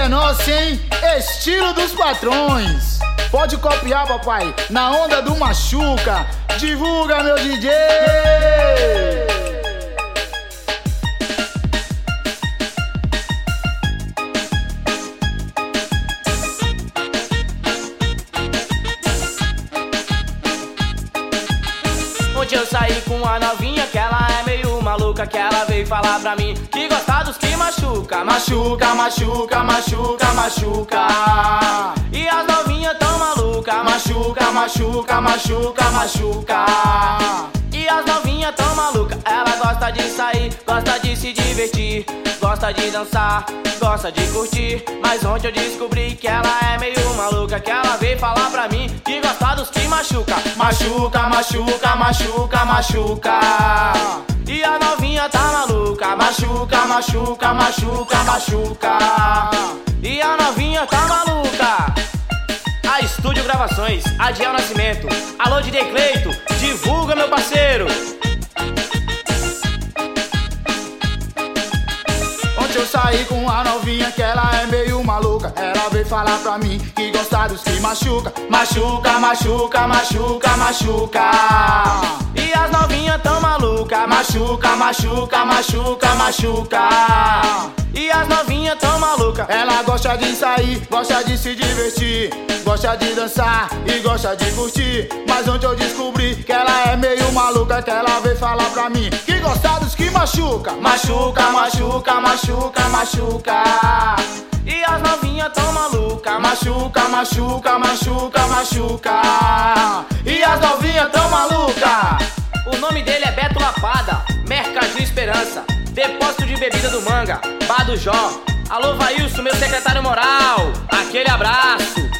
é nossa, hein? Estilo dos patrões. Pode copiar, papai, na onda do Machuca. Divulga, meu DJ! Ontem eu saí com uma novinha que ela é meio maluca, que ela veio falar pra mim que gosta dos que machuca. Machuca, machuca, machuca, machuca. E as novinhas tão maluca. Machuca, machuca, machuca, machuca. E as novinhas tão maluca. Ela gosta de sair, gosta de se divertir, gosta de dançar, gosta de curtir. Mas ontem eu descobri que ela é meio maluca, que ela veio falar pra mim que gosta dos que machuca. Machuca, machuca, machuca, machuca. E a novinha tá maluca. Machuca, machuca, machuca, machuca. E a novinha tá maluca. A Estúdio Gravações, Adiel Nascimento. Alô, DJ Cleito, divulga, meu parceiro. Ontem eu saí com uma novinha que ela é meio maluca. Ela veio falar pra mim que gosta dos que machuca. Machuca, machuca, machuca, machuca. E as novinhas tão maluca. Machuca, machuca, machuca, machuca. E as novinhas tão maluca. Ela gosta de sair, gosta de se divertir, gosta de dançar e gosta de curtir. Mas ontem eu descobri que ela é meio maluca, que ela veio falar pra mim que gosta dos que machuca. Machuca, machuca, machuca, machuca. E as novinhas tão maluca. Machuca, machuca, machuca, machuca. E as novinhas tão maluca. O nome dele é Beto Lapada, Mercadinho Esperança, Depósito de Bebida do Manga, Bar do Jó. Alô, Vailson, meu secretário moral, aquele abraço.